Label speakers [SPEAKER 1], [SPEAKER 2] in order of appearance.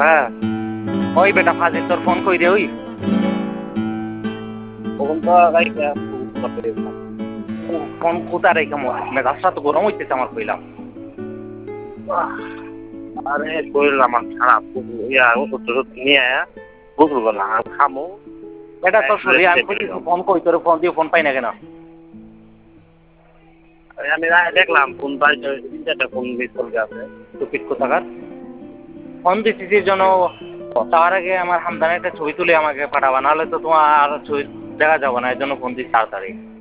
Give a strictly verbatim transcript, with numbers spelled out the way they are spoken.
[SPEAKER 1] হ্যাঁ
[SPEAKER 2] ওই বেটা ফাজিল তোর ফোন কই রে ওই
[SPEAKER 1] তখন তো গাড়ি
[SPEAKER 2] ফোন কোথা রেখে মেজাজটা তো গরম হইতেছে আমার কইলাম।
[SPEAKER 1] আরে শরীর আমার খারাপ ইয়া ওষুধ টষুধ নিয়ে আয়া গোসল করলাম খামো।
[SPEAKER 2] এটা তোর শরীর আমি কইতেছি ফোন কই তোর ফোন দিয়ে ফোন পাই না কেন?
[SPEAKER 1] আমি দেখলাম ফোন পাই তিন চারটা ফোন মিস কল আছে
[SPEAKER 2] টুপিট কোথাকার ফোন দিছিস জন্য তার আগে আমার হামদানের একটা ছবি তুলে আমাকে পাঠাবা, নাহলে তো তোমার আর ছবি দেখা যাবে না, এর জন্য ফোন দিস তাড়াতাড়ি।